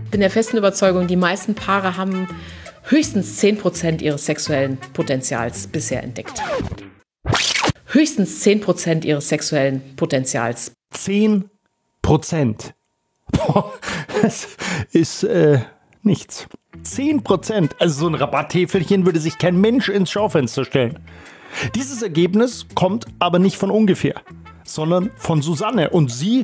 bin der festen Überzeugung, die meisten Paare haben höchstens 10% ihres sexuellen Potenzials bisher entdeckt. Höchstens 10% ihres sexuellen Potenzials. 10%. Boah, das ist nichts. 10%. Also so ein Rabatttäfelchen würde sich kein Mensch ins Schaufenster stellen. Dieses Ergebnis kommt aber nicht von ungefähr, sondern von Susanne. Und sie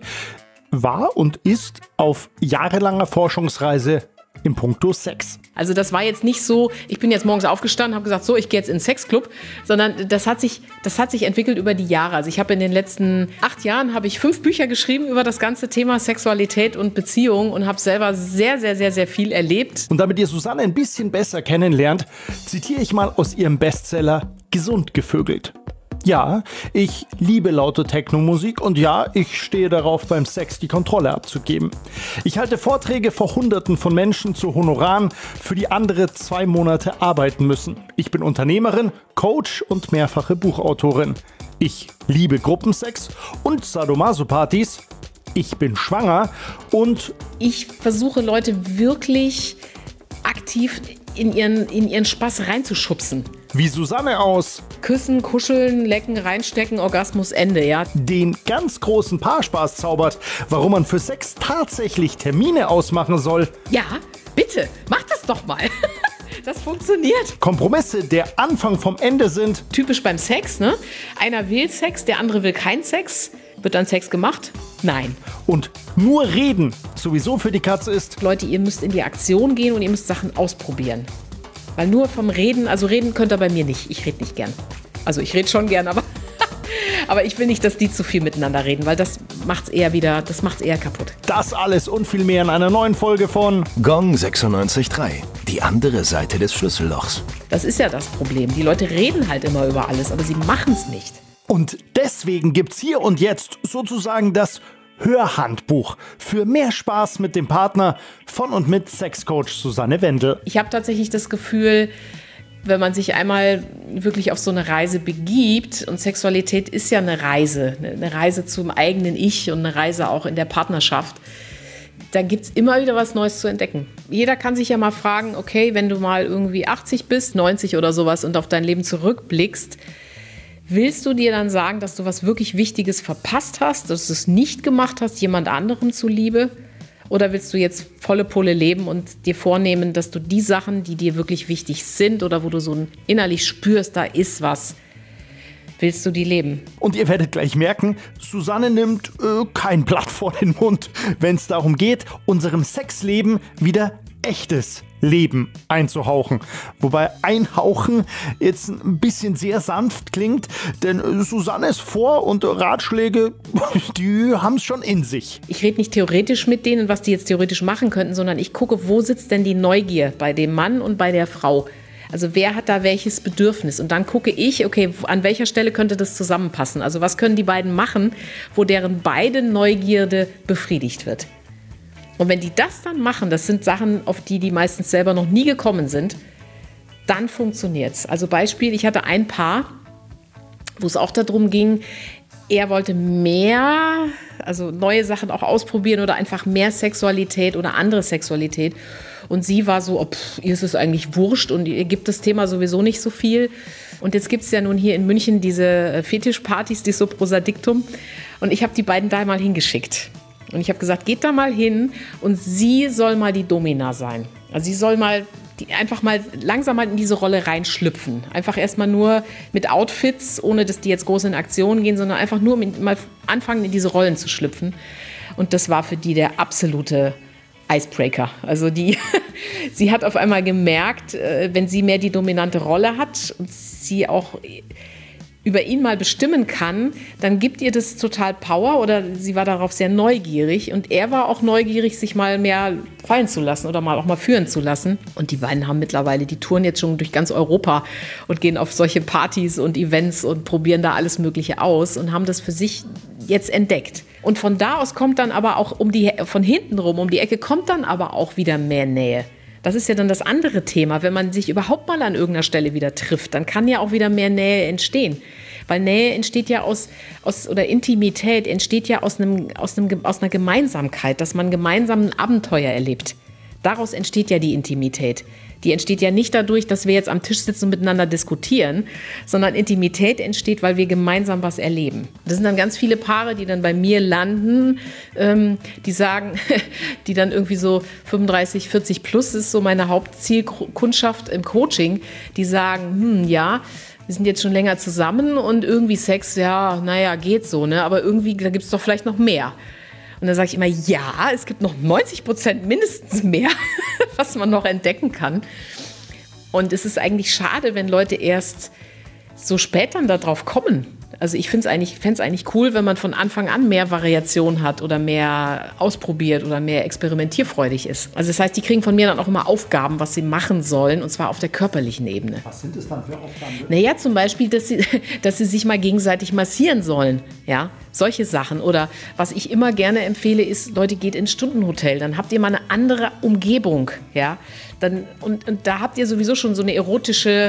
war und ist auf jahrelanger Forschungsreise in puncto Sex. Also das war jetzt nicht so, ich bin jetzt morgens aufgestanden, habe gesagt, so, ich gehe jetzt in den Sexclub, sondern das hat sich entwickelt über die Jahre. Also ich habe in den letzten 8 Jahren 5 Bücher geschrieben über das ganze Thema Sexualität und Beziehung und habe selber sehr, sehr, sehr, sehr viel erlebt. Und damit ihr Susanne ein bisschen besser kennenlernt, zitiere ich mal aus ihrem Bestseller Gesund gevögelt. Ja, ich liebe laute Techno-Musik und ja, ich stehe darauf, beim Sex die Kontrolle abzugeben. Ich halte Vorträge vor Hunderten von Menschen zu Honoraren, für die andere 2 Monate arbeiten müssen. Ich bin Unternehmerin, Coach und mehrfache Buchautorin. Ich liebe Gruppensex und Sadomaso-Partys. Ich bin schwanger und ich versuche Leute wirklich aktiv in ihren Spaß reinzuschubsen. Wie Susanne aus Küssen, kuscheln, lecken, reinstecken, Orgasmus, Ende, ja. Den ganz großen Paarspaß zaubert, warum man für Sex tatsächlich Termine ausmachen soll. Ja, bitte, mach das doch mal. Das funktioniert. Kompromisse, der Anfang vom Ende sind. Typisch beim Sex, ne? Einer will Sex, der andere will keinen Sex. Wird dann Sex gemacht? Nein. Und nur reden sowieso für die Katze ist. Leute, ihr müsst in die Aktion gehen und ihr müsst Sachen ausprobieren. Weil nur vom Reden, also reden könnt ihr bei mir nicht. Ich rede nicht gern. Also ich rede schon gern, aber ich will nicht, dass die zu viel miteinander reden, weil das macht's eher kaputt. Das alles und viel mehr in einer neuen Folge von Gong 96.3. Die andere Seite des Schlüssellochs. Das ist ja das Problem. Die Leute reden halt immer über alles, aber sie machen's nicht. Und deswegen gibt's hier und jetzt sozusagen das Hörhandbuch für mehr Spaß mit dem Partner von und mit Sexcoach Susanne Wendel. Ich habe tatsächlich das Gefühl, wenn man sich einmal wirklich auf so eine Reise begibt, und Sexualität ist ja eine Reise zum eigenen Ich und eine Reise auch in der Partnerschaft, da gibt es immer wieder was Neues zu entdecken. Jeder kann sich ja mal fragen, okay, wenn du mal irgendwie 80 bist, 90 oder sowas und auf dein Leben zurückblickst, willst du dir dann sagen, dass du was wirklich Wichtiges verpasst hast, dass du es nicht gemacht hast, jemand anderem zuliebe? Oder willst du jetzt volle Pulle leben und dir vornehmen, dass du die Sachen, die dir wirklich wichtig sind oder wo du so innerlich spürst, da ist was, willst du die leben? Und ihr werdet gleich merken, Susanne nimmt kein Blatt vor den Mund, wenn es darum geht, unserem Sexleben wieder echtes Leben einzuhauchen. Wobei einhauchen jetzt ein bisschen sehr sanft klingt, denn Susannes Vor- und Ratschläge, die haben es schon in sich. Ich rede nicht theoretisch mit denen, was die jetzt theoretisch machen könnten, sondern ich gucke, wo sitzt denn die Neugier bei dem Mann und bei der Frau. Also wer hat da welches Bedürfnis? Und dann gucke ich, okay, an welcher Stelle könnte das zusammenpassen? Also was können die beiden machen, wo deren beide Neugierde befriedigt wird? Und wenn die das dann machen, das sind Sachen, auf die meistens selber noch nie gekommen sind, dann funktioniert's. Also Beispiel, ich hatte ein Paar, wo es auch darum ging, er wollte mehr, also neue Sachen auch ausprobieren oder einfach mehr Sexualität oder andere Sexualität. Und sie war so, ihr ist es eigentlich wurscht und ihr gibt das Thema sowieso nicht so viel. Und jetzt gibt es ja nun hier in München diese Fetischpartys, die Soprosadictum. Und ich habe die beiden da mal hingeschickt. Und ich habe gesagt, geht da mal hin und sie soll mal die Domina sein. Also sie soll einfach mal langsam mal in diese Rolle reinschlüpfen. Einfach erstmal nur mit Outfits, ohne dass die jetzt groß in Aktion gehen, sondern einfach nur mal anfangen, in diese Rollen zu schlüpfen. Und das war für die der absolute Icebreaker. Also sie hat auf einmal gemerkt, wenn sie mehr die dominante Rolle hat und sie auch über ihn mal bestimmen kann, dann gibt ihr das total Power oder sie war darauf sehr neugierig und er war auch neugierig, sich mal mehr fallen zu lassen oder mal auch mal führen zu lassen. Und die beiden haben mittlerweile, die touren jetzt schon durch ganz Europa und gehen auf solche Partys und Events und probieren da alles Mögliche aus und haben das für sich jetzt entdeckt. Und von da aus kommt dann aber auch von hinten rum, um die Ecke, kommt dann aber auch wieder mehr Nähe. Das ist ja dann das andere Thema. Wenn man sich überhaupt mal an irgendeiner Stelle wieder trifft, dann kann ja auch wieder mehr Nähe entstehen. Weil Nähe entsteht ja oder Intimität entsteht ja aus einer Gemeinsamkeit, dass man gemeinsam ein Abenteuer erlebt. Daraus entsteht ja die Intimität. Die entsteht ja nicht dadurch, dass wir jetzt am Tisch sitzen und miteinander diskutieren, sondern Intimität entsteht, weil wir gemeinsam was erleben. Das sind dann ganz viele Paare, die dann bei mir landen, die sagen, die dann irgendwie so 35, 40 plus ist so meine Hauptzielkundschaft im Coaching, die sagen, ja, wir sind jetzt schon länger zusammen und irgendwie Sex, ja, naja, geht so, ne? Aber irgendwie, da gibt es doch vielleicht noch mehr. Und dann sage ich immer, ja, es gibt noch 90% mindestens mehr, was man noch entdecken kann. Und es ist eigentlich schade, wenn Leute erst so spät dann darauf kommen. Also ich fände es eigentlich cool, wenn man von Anfang an mehr Variation hat oder mehr ausprobiert oder mehr experimentierfreudig ist. Also das heißt, die kriegen von mir dann auch immer Aufgaben, was sie machen sollen, und zwar auf der körperlichen Ebene. Was sind das dann für Aufgaben? Naja, zum Beispiel, dass sie sich mal gegenseitig massieren sollen. Ja, solche Sachen. Oder was ich immer gerne empfehle, ist, Leute, geht ins Stundenhotel. Dann habt ihr mal eine andere Umgebung. Ja? Und da habt ihr sowieso schon so eine erotische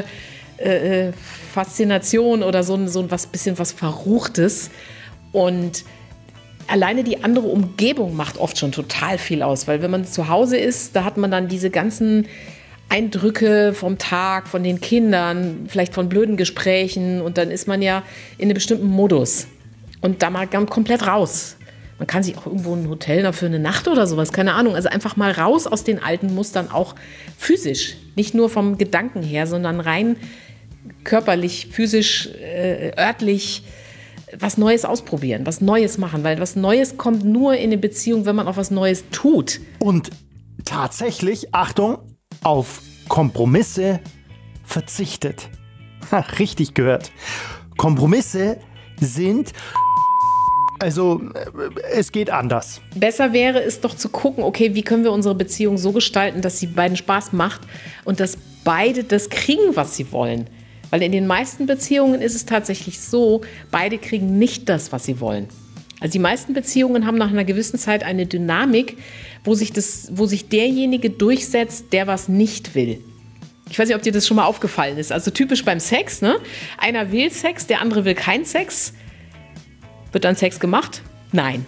Faszination oder so bisschen was Verruchtes. Und alleine die andere Umgebung macht oft schon total viel aus, weil wenn man zu Hause ist, da hat man dann diese ganzen Eindrücke vom Tag, von den Kindern, vielleicht von blöden Gesprächen, und dann ist man ja in einem bestimmten Modus und da mal komplett raus. Man kann sich auch irgendwo ein Hotel für eine Nacht oder sowas, keine Ahnung, also einfach mal raus aus den alten Mustern, auch physisch, nicht nur vom Gedanken her, sondern rein körperlich, physisch, örtlich was Neues ausprobieren, was Neues machen, weil was Neues kommt nur in eine Beziehung, wenn man auch was Neues tut. Und tatsächlich, Achtung, auf Kompromisse verzichtet. Richtig gehört. Kompromisse sind... Also, es geht anders. Besser wäre es doch zu gucken, okay, wie können wir unsere Beziehung so gestalten, dass sie beiden Spaß macht und dass beide das kriegen, was sie wollen. Weil in den meisten Beziehungen ist es tatsächlich so, beide kriegen nicht das, was sie wollen. Also die meisten Beziehungen haben nach einer gewissen Zeit eine Dynamik, wo sich derjenige durchsetzt, der was nicht will. Ich weiß nicht, ob dir das schon mal aufgefallen ist. Also typisch beim Sex, ne? Einer will Sex, der andere will keinen Sex. Wird dann Sex gemacht? Nein.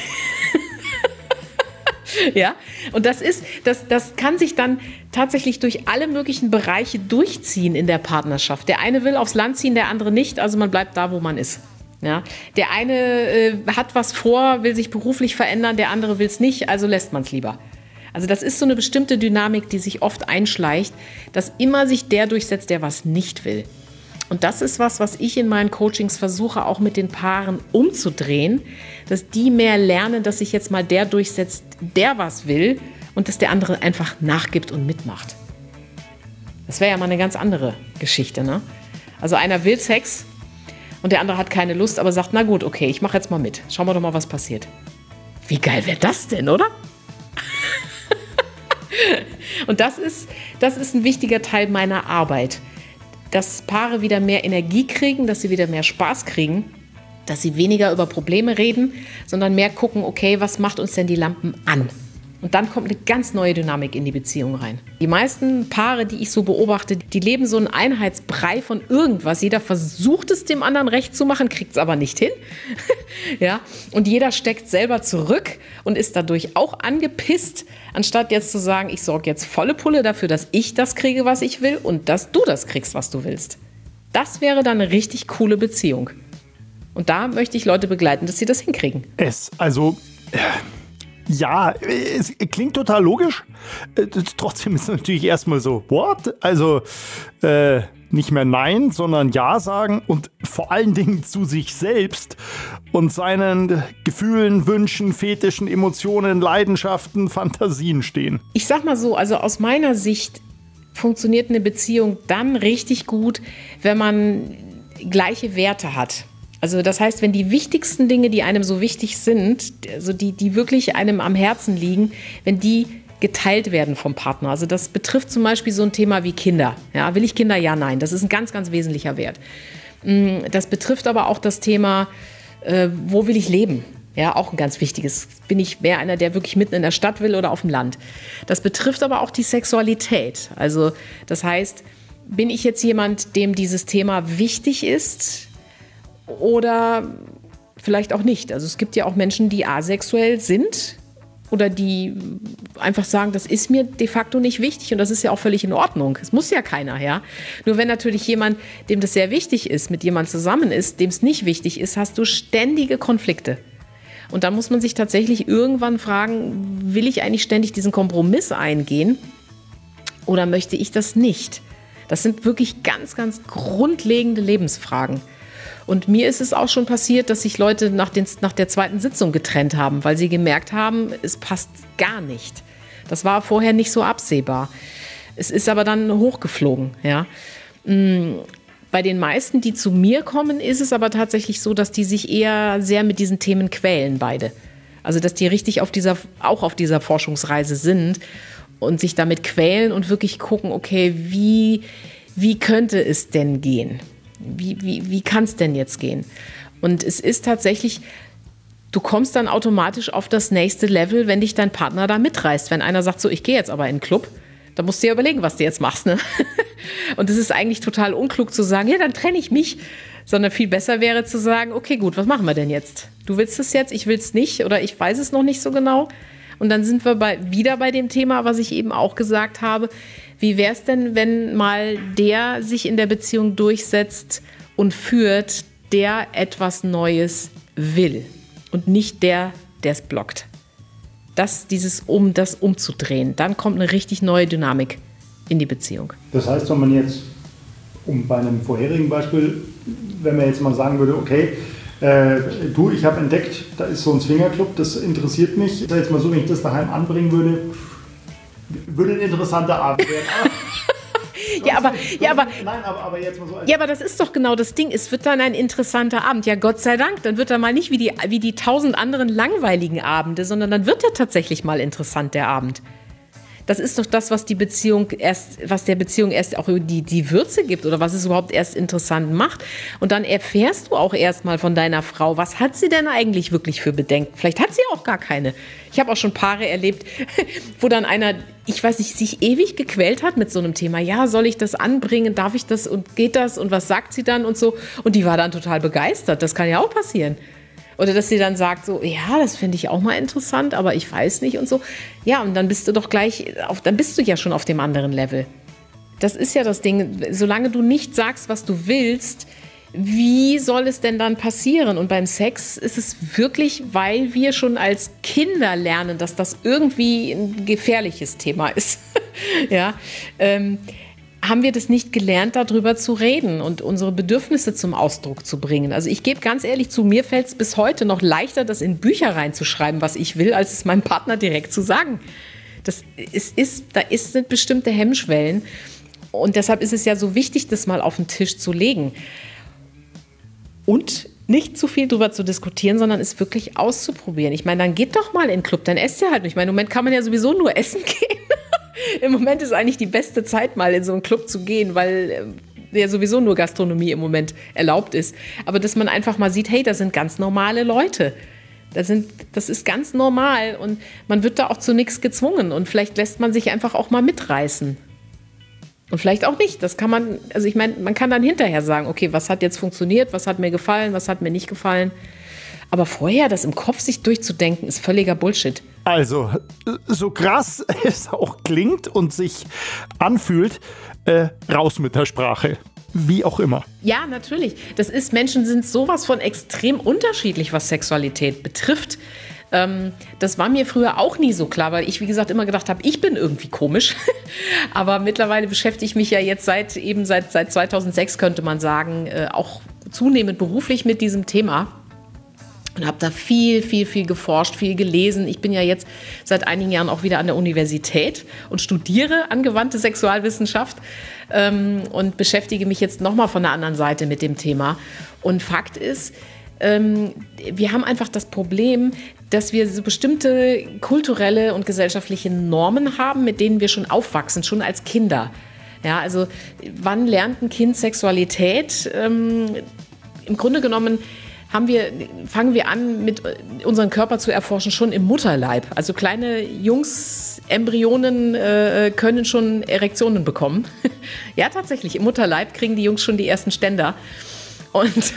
Ja, und das kann sich dann tatsächlich durch alle möglichen Bereiche durchziehen in der Partnerschaft. Der eine will aufs Land ziehen, der andere nicht, also man bleibt da, wo man ist. Ja, der eine hat was vor, will sich beruflich verändern, der andere will es nicht, also lässt man es lieber. Also das ist so eine bestimmte Dynamik, die sich oft einschleicht, dass immer sich der durchsetzt, der was nicht will. Und das ist was ich in meinen Coachings versuche, auch mit den Paaren umzudrehen, dass die mehr lernen, dass sich jetzt mal der durchsetzt, der was will, und dass der andere einfach nachgibt und mitmacht. Das wäre ja mal eine ganz andere Geschichte, ne? Also einer will Sex und der andere hat keine Lust, aber sagt, na gut, okay, ich mache jetzt mal mit. Schauen wir doch mal, was passiert. Wie geil wäre das denn, oder? Und das ist ein wichtiger Teil meiner Arbeit. Dass Paare wieder mehr Energie kriegen, dass sie wieder mehr Spaß kriegen, dass sie weniger über Probleme reden, sondern mehr gucken, okay, was macht uns denn die Lampen an? Und dann kommt eine ganz neue Dynamik in die Beziehung rein. Die meisten Paare, die ich so beobachte, die leben so einen Einheitsbrei von irgendwas. Jeder versucht es dem anderen recht zu machen, kriegt es aber nicht hin. Ja? Und jeder steckt selber zurück und ist dadurch auch angepisst, anstatt jetzt zu sagen, ich sorge jetzt volle Pulle dafür, dass ich das kriege, was ich will, und dass du das kriegst, was du willst. Das wäre dann eine richtig coole Beziehung. Und da möchte ich Leute begleiten, dass sie das hinkriegen. Ja, es klingt total logisch. Trotzdem ist es natürlich erstmal so, what? Also nicht mehr Nein, sondern Ja sagen und vor allen Dingen zu sich selbst und seinen Gefühlen, Wünschen, Fetischen, Emotionen, Leidenschaften, Fantasien stehen. Ich sag mal so, also aus meiner Sicht funktioniert eine Beziehung dann richtig gut, wenn man gleiche Werte hat. Also das heißt, wenn die wichtigsten Dinge, die einem so wichtig sind, also die wirklich einem am Herzen liegen, wenn die geteilt werden vom Partner. Also das betrifft zum Beispiel so ein Thema wie Kinder. Ja, will ich Kinder? Ja, nein. Das ist ein ganz, ganz wesentlicher Wert. Das betrifft aber auch das Thema, wo will ich leben? Ja, auch ein ganz wichtiges. Bin ich mehr einer, der wirklich mitten in der Stadt will oder auf dem Land? Das betrifft aber auch die Sexualität. Also das heißt, bin ich jetzt jemand, dem dieses Thema wichtig ist? Oder vielleicht auch nicht. Also es gibt ja auch Menschen, die asexuell sind oder die einfach sagen, das ist mir de facto nicht wichtig und das ist ja auch völlig in Ordnung. Es muss ja keiner, ja. Nur wenn natürlich jemand, dem das sehr wichtig ist, mit jemand zusammen ist, dem es nicht wichtig ist, hast du ständige Konflikte. Und da muss man sich tatsächlich irgendwann fragen, will ich eigentlich ständig diesen Kompromiss eingehen oder möchte ich das nicht? Das sind wirklich ganz, ganz grundlegende Lebensfragen. Und mir ist es auch schon passiert, dass sich Leute nach der zweiten Sitzung getrennt haben, weil sie gemerkt haben, es passt gar nicht. Das war vorher nicht so absehbar. Es ist aber dann hochgeflogen. Ja. Bei den meisten, die zu mir kommen, ist es aber tatsächlich so, dass die sich eher sehr mit diesen Themen quälen, beide. Also dass die richtig auch auf dieser Forschungsreise sind und sich damit quälen und wirklich gucken, okay, wie könnte es denn gehen? Wie kann es denn jetzt gehen? Und es ist tatsächlich, du kommst dann automatisch auf das nächste Level, wenn dich dein Partner da mitreißt. Wenn einer sagt, so, ich gehe jetzt aber in den Club, dann musst du ja überlegen, was du jetzt machst. Ne? Und es ist eigentlich total unklug zu sagen, ja, dann trenne ich mich. Sondern viel besser wäre zu sagen, okay, gut, was machen wir denn jetzt? Du willst es jetzt, ich will es nicht oder ich weiß es noch nicht so genau. Und dann sind wir wieder bei dem Thema, was ich eben auch gesagt habe. Wie wäre es denn, wenn mal der sich in der Beziehung durchsetzt und führt, der etwas Neues will und nicht der es blockt? Das umzudrehen, dann kommt eine richtig neue Dynamik in die Beziehung. Das heißt, wenn man jetzt, bei einem vorherigen Beispiel, wenn man jetzt mal sagen würde, okay, ich habe entdeckt, da ist so ein Swingerclub, das interessiert mich. Ich sage jetzt mal so, wenn ich das daheim anbringen würde ein interessanter Abend werden. Aber jetzt mal so. Ja, aber das ist doch genau das Ding. Es wird dann ein interessanter Abend. Ja, Gott sei Dank. Dann wird er mal nicht wie die 1000 anderen langweiligen Abende, sondern dann wird er tatsächlich mal interessant, der Abend. Das ist doch das, was der Beziehung erst auch die Würze gibt oder was es überhaupt erst interessant macht. Und dann erfährst du auch erst mal von deiner Frau, was hat sie denn eigentlich wirklich für Bedenken? Vielleicht hat sie auch gar keine. Ich habe auch schon Paare erlebt, wo dann einer, ich weiß nicht, sich ewig gequält hat mit so einem Thema. Ja, soll ich das anbringen? Darf ich das? Und geht das? Und was sagt sie dann? Und so. Und die war dann total begeistert. Das kann ja auch passieren. Oder dass sie dann sagt so, ja, das finde ich auch mal interessant, aber ich weiß nicht und so. Ja, und dann bist du doch dann bist du ja schon auf dem anderen Level. Das ist ja das Ding, solange du nicht sagst, was du willst, wie soll es denn dann passieren? Und beim Sex ist es wirklich, weil wir schon als Kinder lernen, dass das irgendwie ein gefährliches Thema ist. Ja, haben wir das nicht gelernt, darüber zu reden und unsere Bedürfnisse zum Ausdruck zu bringen. Also ich gebe ganz ehrlich zu, mir fällt es bis heute noch leichter, das in Bücher reinzuschreiben, was ich will, als es meinem Partner direkt zu sagen. Da sind bestimmte Hemmschwellen und deshalb ist es ja so wichtig, das mal auf den Tisch zu legen. Und nicht zu viel drüber zu diskutieren, sondern es wirklich auszuprobieren. Ich meine, dann geht doch mal in den Club, dann esst ihr halt nicht. Ich meine, im Moment kann man ja sowieso nur essen gehen. Im Moment ist eigentlich die beste Zeit, mal in so einen Club zu gehen, weil ja sowieso nur Gastronomie im Moment erlaubt ist. Aber dass man einfach mal sieht, hey, das sind ganz normale Leute. Das ist ganz normal und man wird da auch zu nichts gezwungen. Und vielleicht lässt man sich einfach auch mal mitreißen. Und vielleicht auch nicht. Das kann man, also ich meine, man kann dann hinterher sagen, okay, was hat jetzt funktioniert, was hat mir gefallen, was hat mir nicht gefallen. Aber vorher das im Kopf sich durchzudenken, ist völliger Bullshit. Also, so krass es auch klingt und sich anfühlt, raus mit der Sprache. Wie auch immer. Ja, natürlich. Menschen sind sowas von extrem unterschiedlich, was Sexualität betrifft. Das war mir früher auch nie so klar, weil ich, wie gesagt, immer gedacht habe, ich bin irgendwie komisch. Aber mittlerweile beschäftige ich mich ja jetzt seit 2006, könnte man sagen, auch zunehmend beruflich mit diesem Thema. Und habe da viel geforscht, viel gelesen. Ich bin ja jetzt seit einigen Jahren auch wieder an der Universität und studiere angewandte Sexualwissenschaft und beschäftige mich jetzt nochmal von der anderen Seite mit dem Thema. Und Fakt ist, wir haben einfach das Problem, dass wir so bestimmte kulturelle und gesellschaftliche Normen haben, mit denen wir schon aufwachsen, schon als Kinder. Ja, also wann lernt ein Kind Sexualität? Im Grunde genommen fangen wir an, mit unseren Körper zu erforschen, schon im Mutterleib. Also kleine Jungs-Embryonen können schon Erektionen bekommen. Ja, tatsächlich, im Mutterleib kriegen die Jungs schon die ersten Ständer. Und,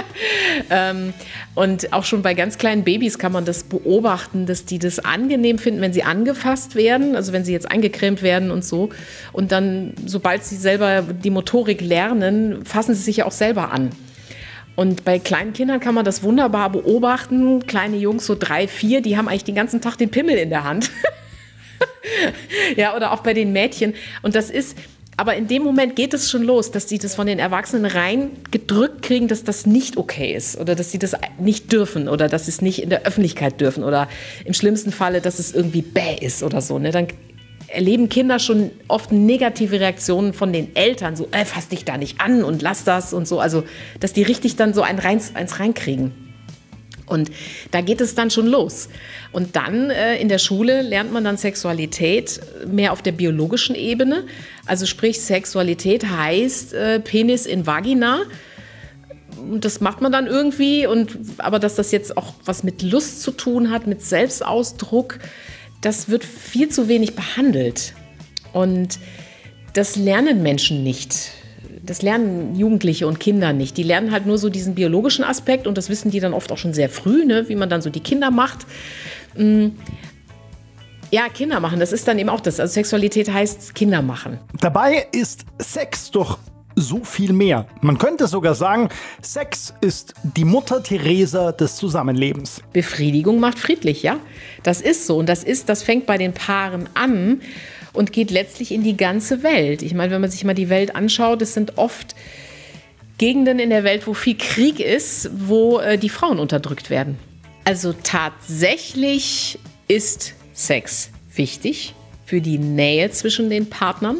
und auch schon bei ganz kleinen Babys kann man das beobachten, dass die das angenehm finden, wenn sie angefasst werden, also wenn sie jetzt eingecremt werden und so. Und dann, sobald sie selber die Motorik lernen, fassen sie sich ja auch selber an. Und bei kleinen Kindern kann man das wunderbar beobachten. Kleine Jungs, so 3, 4, die haben eigentlich den ganzen Tag den Pimmel in der Hand. Ja, oder auch bei den Mädchen. Und das ist... Aber in dem Moment geht es schon los, dass die das von den Erwachsenen rein gedrückt kriegen, dass das nicht okay ist oder dass sie das nicht dürfen oder dass sie es nicht in der Öffentlichkeit dürfen oder im schlimmsten Falle, dass es irgendwie bäh ist oder so. Ne? Dann erleben Kinder schon oft negative Reaktionen von den Eltern, so fass dich da nicht an und lass das und so. Also, dass die richtig dann so eins reinkriegen. Und da geht es dann schon los. Und dann in der Schule lernt man dann Sexualität mehr auf der biologischen Ebene. Also sprich, Sexualität heißt Penis in Vagina. Und das macht man dann irgendwie. Aber dass das jetzt auch was mit Lust zu tun hat, mit Selbstausdruck, das wird viel zu wenig behandelt. Und das lernen Menschen nicht. Das lernen Jugendliche und Kinder nicht. Die lernen halt nur so diesen biologischen Aspekt und das wissen die dann oft auch schon sehr früh, ne, wie man dann so die Kinder macht. Ja, Kinder machen, das ist dann eben auch das. Also Sexualität heißt Kinder machen. Dabei ist Sex doch so viel mehr. Man könnte sogar sagen, Sex ist die Mutter Teresa des Zusammenlebens. Befriedigung macht friedlich, ja. Das ist so und das fängt bei den Paaren an und geht letztlich in die ganze Welt. Ich meine, wenn man sich mal die Welt anschaut, es sind oft Gegenden in der Welt, wo viel Krieg ist, wo die Frauen unterdrückt werden. Also tatsächlich ist Sex wichtig für die Nähe zwischen den Partnern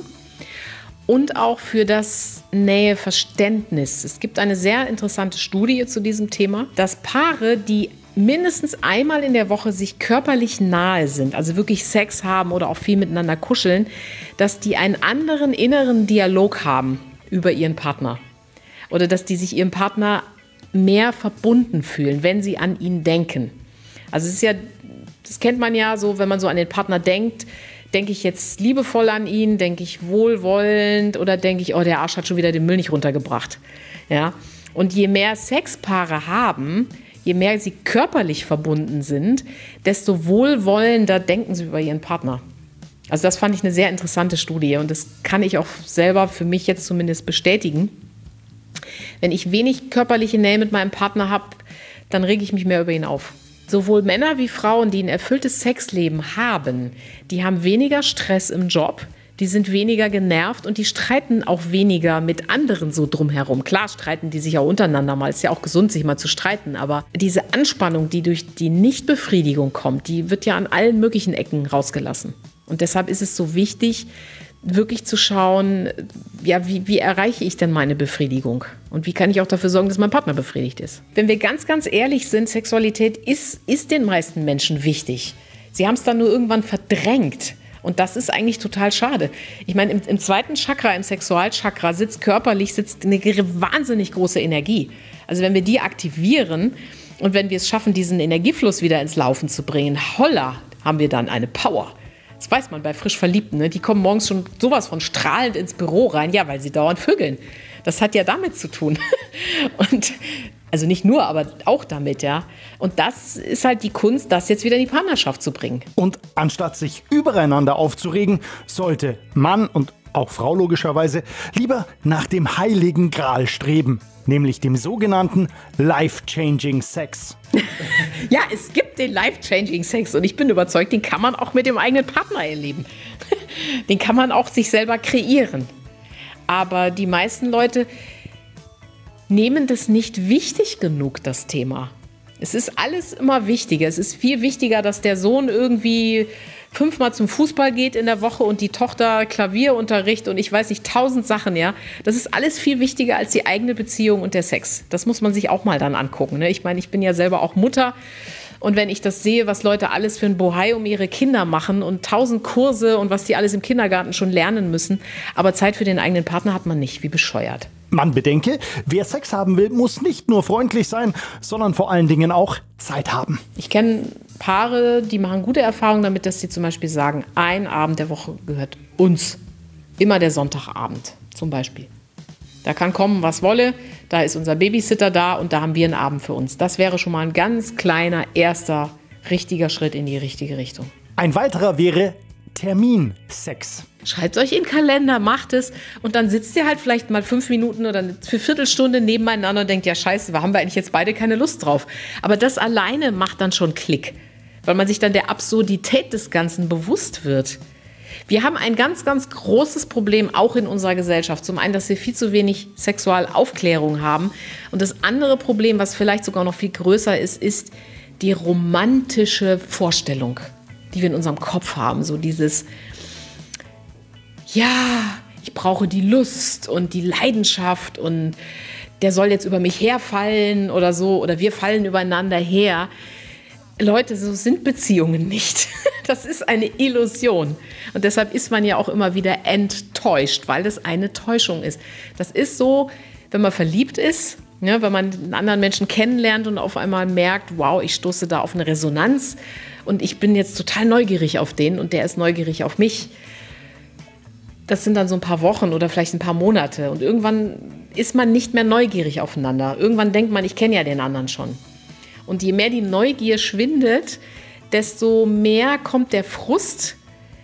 und auch für das Näheverständnis. Es gibt eine sehr interessante Studie zu diesem Thema, dass Paare, die mindestens einmal in der Woche sich körperlich nahe sind, also wirklich Sex haben oder auch viel miteinander kuscheln, dass die einen anderen inneren Dialog haben über ihren Partner. Oder dass die sich ihrem Partner mehr verbunden fühlen, wenn sie an ihn denken. Also es ist ja, das kennt man ja so, wenn man so an den Partner denkt, denke ich jetzt liebevoll an ihn, denke ich wohlwollend oder denke ich, oh, der Arsch hat schon wieder den Müll nicht runtergebracht. Ja? Und je mehr Sexpaare haben, je mehr sie körperlich verbunden sind, desto wohlwollender denken sie über ihren Partner. Also das fand ich eine sehr interessante Studie und das kann ich auch selber für mich jetzt zumindest bestätigen. Wenn ich wenig körperliche Nähe mit meinem Partner habe, dann rege ich mich mehr über ihn auf. Sowohl Männer wie Frauen, die ein erfülltes Sexleben haben, die haben weniger Stress im Job, die sind weniger genervt und die streiten auch weniger mit anderen so drumherum. Klar streiten die sich auch untereinander mal, ist ja auch gesund, sich mal zu streiten, aber diese Anspannung, die durch die Nichtbefriedigung kommt, die wird ja an allen möglichen Ecken rausgelassen. Und deshalb ist es so wichtig, wirklich zu schauen, ja, wie erreiche ich denn meine Befriedigung? Und wie kann ich auch dafür sorgen, dass mein Partner befriedigt ist? Wenn wir ganz, ganz ehrlich sind, Sexualität ist den meisten Menschen wichtig. Sie haben es dann nur irgendwann verdrängt. Und das ist eigentlich total schade. Ich meine, im zweiten Chakra, im Sexualchakra, sitzt eine wahnsinnig große Energie. Also wenn wir die aktivieren und wenn wir es schaffen, diesen Energiefluss wieder ins Laufen zu bringen, holla, haben wir dann eine Power. Das weiß man bei frisch Verliebten, ne? Die kommen morgens schon sowas von strahlend ins Büro rein, ja, weil sie dauernd vögeln. Das hat ja damit zu tun. Und also nicht nur, aber auch damit, ja. Und das ist halt die Kunst, das jetzt wieder in die Partnerschaft zu bringen. Und anstatt sich übereinander aufzuregen, sollte Mann und auch Frau logischerweise lieber nach dem heiligen Gral streben, nämlich dem sogenannten Life-Changing Sex. Ja, es gibt den Life-Changing Sex und ich bin überzeugt, den kann man auch mit dem eigenen Partner erleben. Den kann man auch sich selber kreieren. Aber die meisten Leute nehmen das nicht wichtig genug, das Thema. Es ist alles immer wichtiger. Es ist viel wichtiger, dass der Sohn irgendwie 5-mal zum Fußball geht in der Woche und die Tochter Klavierunterricht und ich weiß nicht, 1000 Sachen, ja. Das ist alles viel wichtiger als die eigene Beziehung und der Sex. Das muss man sich auch mal dann angucken, ne? Ich meine, ich bin ja selber auch Mutter und wenn ich das sehe, was Leute alles für ein Bohai um ihre Kinder machen und 1000 Kurse und was die alles im Kindergarten schon lernen müssen, aber Zeit für den eigenen Partner hat man nicht, wie bescheuert. Man bedenke, wer Sex haben will, muss nicht nur freundlich sein, sondern vor allen Dingen auch Zeit haben. Ich kenne Paare, die machen gute Erfahrungen damit, dass sie zum Beispiel sagen, ein Abend der Woche gehört uns. Immer der Sonntagabend zum Beispiel. Da kann kommen, was wolle. Da ist unser Babysitter da und da haben wir einen Abend für uns. Das wäre schon mal ein ganz kleiner, erster, richtiger Schritt in die richtige Richtung. Ein weiterer wäre Terminsex. Schreibt euch in den Kalender, macht es und dann sitzt ihr halt vielleicht mal 5 Minuten oder eine Viertelstunde nebeneinander und denkt, ja scheiße, haben wir eigentlich jetzt beide keine Lust drauf. Aber das alleine macht dann schon Klick, weil man sich dann der Absurdität des Ganzen bewusst wird. Wir haben ein ganz, ganz großes Problem auch in unserer Gesellschaft. Zum einen, dass wir viel zu wenig Sexualaufklärung haben. Und das andere Problem, was vielleicht sogar noch viel größer ist, ist die romantische Vorstellung, die wir in unserem Kopf haben. So dieses, ja, ich brauche die Lust und die Leidenschaft und der soll jetzt über mich herfallen oder so. Oder wir fallen übereinander her. Leute, so sind Beziehungen nicht. Das ist eine Illusion. Und deshalb ist man ja auch immer wieder enttäuscht, weil das eine Täuschung ist. Das ist so, wenn man verliebt ist, ja, wenn man einen anderen Menschen kennenlernt und auf einmal merkt, wow, ich stoße da auf eine Resonanz und ich bin jetzt total neugierig auf den und der ist neugierig auf mich. Das sind dann so ein paar Wochen oder vielleicht ein paar Monate und irgendwann ist man nicht mehr neugierig aufeinander. Irgendwann denkt man, ich kenne ja den anderen schon. Und je mehr die Neugier schwindet, desto mehr kommt der Frust,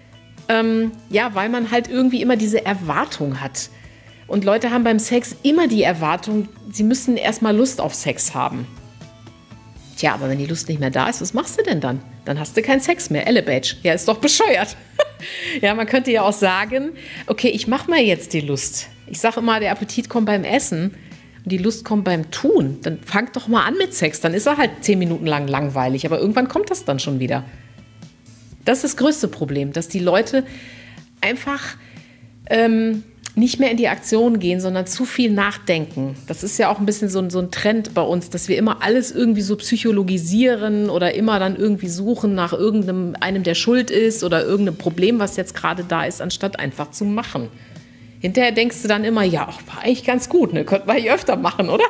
weil man halt irgendwie immer diese Erwartung hat. Und Leute haben beim Sex immer die Erwartung, sie müssen erstmal Lust auf Sex haben. Tja, aber wenn die Lust nicht mehr da ist, was machst du denn dann? Dann hast du keinen Sex mehr. Elebage. Ja, ist doch bescheuert. Ja, man könnte ja auch sagen, okay, ich mache mal jetzt die Lust. Ich sage immer, der Appetit kommt beim Essen. Und die Lust kommt beim Tun, dann fangt doch mal an mit Sex. Dann ist er halt 10 Minuten lang langweilig, aber irgendwann kommt das dann schon wieder. Das ist das größte Problem, dass die Leute einfach nicht mehr in die Aktion gehen, sondern zu viel nachdenken. Das ist ja auch ein bisschen so ein Trend bei uns, dass wir immer alles irgendwie so psychologisieren oder immer dann irgendwie suchen nach einem, der schuld ist oder irgendeinem Problem, was jetzt gerade da ist, anstatt einfach zu machen. Hinterher denkst du dann immer, ja, war eigentlich ganz gut, ne? Könnten wir hier öfter machen, oder?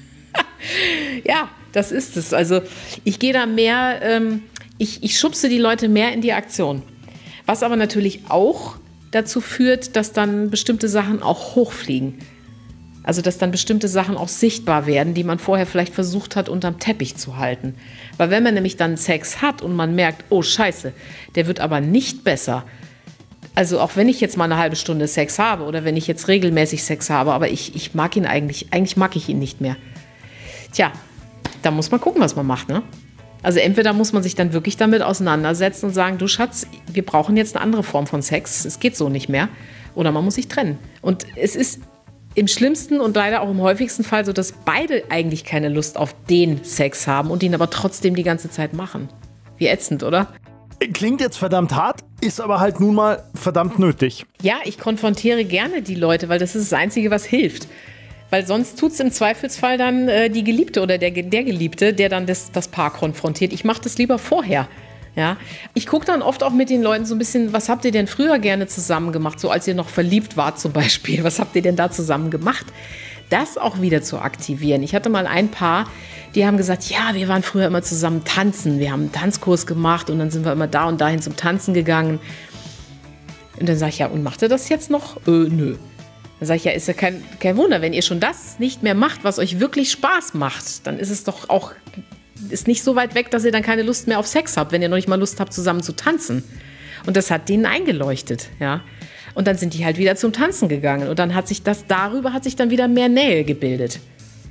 Ja, das ist es. Also ich gehe da mehr, ich schubse die Leute mehr in die Aktion. Was aber natürlich auch dazu führt, dass dann bestimmte Sachen auch hochfliegen. Also dass dann bestimmte Sachen auch sichtbar werden, die man vorher vielleicht versucht hat, unterm Teppich zu halten. Weil wenn man nämlich dann Sex hat und man merkt, oh Scheiße, der wird aber nicht besser. Also auch wenn ich jetzt mal eine halbe Stunde Sex habe oder wenn ich jetzt regelmäßig Sex habe, aber ich mag ihn eigentlich mag ich ihn nicht mehr. Tja, da muss man gucken, was man macht, ne? Also entweder muss man sich dann wirklich damit auseinandersetzen und sagen, du Schatz, wir brauchen jetzt eine andere Form von Sex, es geht so nicht mehr. Oder man muss sich trennen. Und es ist im schlimmsten und leider auch im häufigsten Fall so, dass beide eigentlich keine Lust auf den Sex haben und ihn aber trotzdem die ganze Zeit machen. Wie ätzend, oder? Klingt jetzt verdammt hart, ist aber halt nun mal verdammt nötig. Ja, ich konfrontiere gerne die Leute, weil das ist das Einzige, was hilft. Weil sonst tut es im Zweifelsfall dann die Geliebte oder der Geliebte, der dann das Paar konfrontiert. Ich mache das lieber vorher. Ja? Ich gucke dann oft auch mit den Leuten so ein bisschen, was habt ihr denn früher gerne zusammen gemacht, so als ihr noch verliebt wart zum Beispiel. Was habt ihr denn da zusammen gemacht? Das auch wieder zu aktivieren. Ich hatte mal ein Paar, die haben gesagt, ja, wir waren früher immer zusammen tanzen. Wir haben einen Tanzkurs gemacht und dann sind wir immer da und dahin zum Tanzen gegangen. Und dann sage ich, ja, und macht ihr das jetzt noch? Nö. Dann sage ich, ja, ist ja kein Wunder, wenn ihr schon das nicht mehr macht, was euch wirklich Spaß macht, dann ist es doch auch, ist nicht so weit weg, dass ihr dann keine Lust mehr auf Sex habt, wenn ihr noch nicht mal Lust habt, zusammen zu tanzen. Und das hat denen eingeleuchtet, ja. Und dann sind die halt wieder zum Tanzen gegangen. Und dann hat sich darüber hat sich dann wieder mehr Nähe gebildet.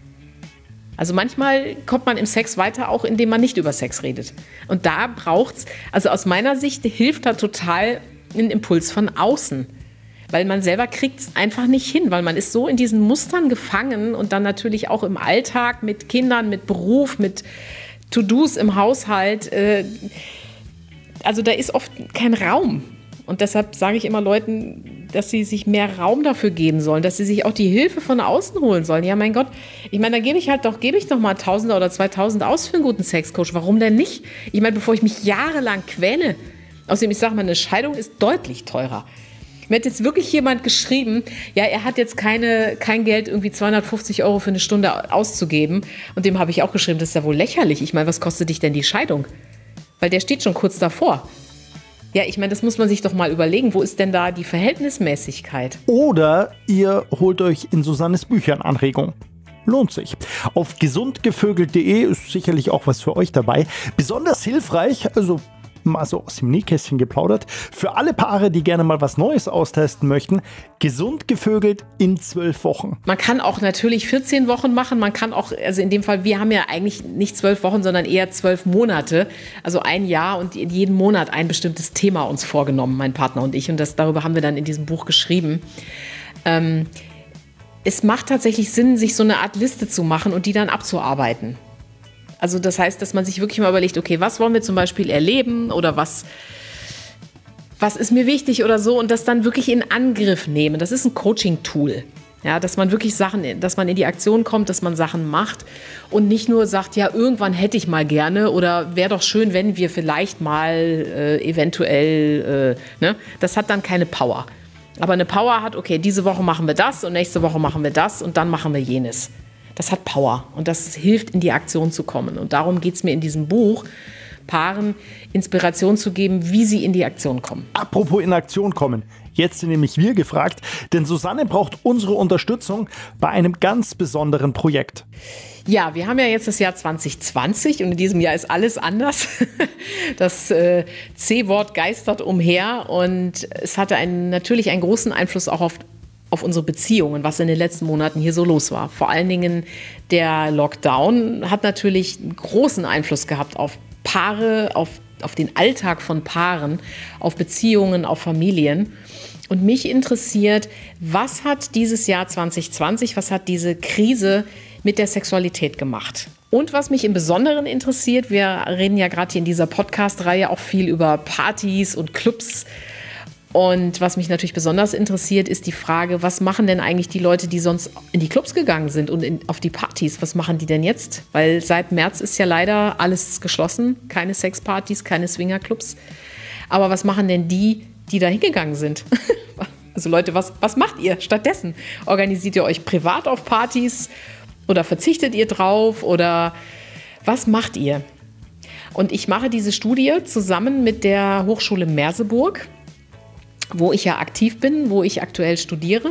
Also manchmal kommt man im Sex weiter, auch indem man nicht über Sex redet. Und da braucht's, also aus meiner Sicht hilft da total ein Impuls von außen. Weil man selber kriegt es einfach nicht hin, weil man ist so in diesen Mustern gefangen und dann natürlich auch im Alltag mit Kindern, mit Beruf, mit To-Dos im Haushalt. Also da ist oft kein Raum. Und deshalb sage ich immer Leuten, dass sie sich mehr Raum dafür geben sollen, dass sie sich auch die Hilfe von außen holen sollen. Ja, mein Gott, ich meine, da gebe ich doch mal 1.000 oder 2.000 aus für einen guten Sexcoach. Warum denn nicht? Ich meine, bevor ich mich jahrelang quäle. Außerdem, ich sage mal, eine Scheidung ist deutlich teurer. Mir hat jetzt wirklich jemand geschrieben, ja, er hat jetzt kein Geld, irgendwie 250 € für eine Stunde auszugeben. Und dem habe ich auch geschrieben, das ist ja wohl lächerlich. Ich meine, was kostet dich denn die Scheidung? Weil der steht schon kurz davor. Ja, ich meine, das muss man sich doch mal überlegen. Wo ist denn da die Verhältnismäßigkeit? Oder ihr holt euch in Susannes Büchern Anregung. Lohnt sich. Auf gesundgevögelt.de ist sicherlich auch was für euch dabei. Besonders hilfreich, also mal so aus dem Nähkästchen geplaudert, für alle Paare, die gerne mal was Neues austesten möchten, gesund gevögelt in 12 Wochen. Man kann auch natürlich 14 Wochen machen. Man kann auch, also in dem Fall, wir haben ja eigentlich nicht 12 Wochen, sondern eher 12 Monate. Also ein Jahr und in jedem Monat ein bestimmtes Thema uns vorgenommen, mein Partner und ich. Und darüber haben wir dann in diesem Buch geschrieben. Es macht tatsächlich Sinn, sich so eine Art Liste zu machen und die dann abzuarbeiten. Also das heißt, dass man sich wirklich mal überlegt, okay, was wollen wir zum Beispiel erleben oder was ist mir wichtig oder so und das dann wirklich in Angriff nehmen. Das ist ein Coaching-Tool. Ja, dass man wirklich dass man in die Aktion kommt, dass man Sachen macht und nicht nur sagt, ja, irgendwann hätte ich mal gerne oder wäre doch schön, wenn wir vielleicht mal eventuell, ne? Das hat dann keine Power. Aber eine Power hat, okay, diese Woche machen wir das und nächste Woche machen wir das und dann machen wir jenes. Das hat Power und das hilft, in die Aktion zu kommen. Und darum geht es mir in diesem Buch, Paaren Inspiration zu geben, wie sie in die Aktion kommen. Apropos in Aktion kommen. Jetzt sind nämlich wir gefragt, denn Susanne braucht unsere Unterstützung bei einem ganz besonderen Projekt. Ja, wir haben ja jetzt das Jahr 2020 und in diesem Jahr ist alles anders. Das C-Wort geistert umher und es hatte natürlich einen großen Einfluss auch auf unsere Beziehungen, was in den letzten Monaten hier so los war. Vor allen Dingen der Lockdown hat natürlich einen großen Einfluss gehabt auf Paare, auf den Alltag von Paaren, auf Beziehungen, auf Familien. Und mich interessiert, was hat dieses Jahr 2020, was hat diese Krise mit der Sexualität gemacht? Und was mich im Besonderen interessiert, wir reden ja gerade hier in dieser Podcast-Reihe auch viel über Partys und Clubs. Und was mich natürlich besonders interessiert, ist die Frage, was machen denn eigentlich die Leute, die sonst in die Clubs gegangen sind und auf die Partys? Was machen die denn jetzt? Weil seit März ist ja leider alles geschlossen. Keine Sexpartys, keine Swingerclubs. Aber was machen denn die da hingegangen sind? Also Leute, was macht ihr stattdessen? Organisiert ihr euch privat auf Partys oder verzichtet ihr drauf? Oder was macht ihr? Und ich mache diese Studie zusammen mit der Hochschule Merseburg, wo ich ja aktiv bin, wo ich aktuell studiere.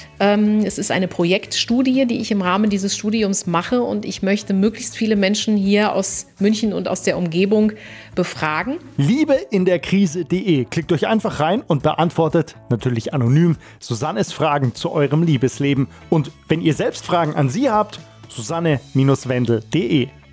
Es ist eine Projektstudie, die ich im Rahmen dieses Studiums mache und ich möchte möglichst viele Menschen hier aus München und aus der Umgebung befragen. Liebeinderkrise.de. Klickt euch einfach rein und beantwortet, natürlich anonym, Susannes Fragen zu eurem Liebesleben. Und wenn ihr selbst Fragen an sie habt, susanne-wendel.de.